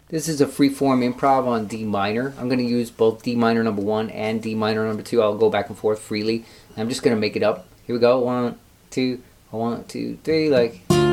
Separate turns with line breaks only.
This is a free-form improv on D minor. I'm going to use both D minor number 1 and D minor number 2. I'll go back and forth freely. I'm just going to make it up. Here we go. 1, 2, 1, 2, 3, like...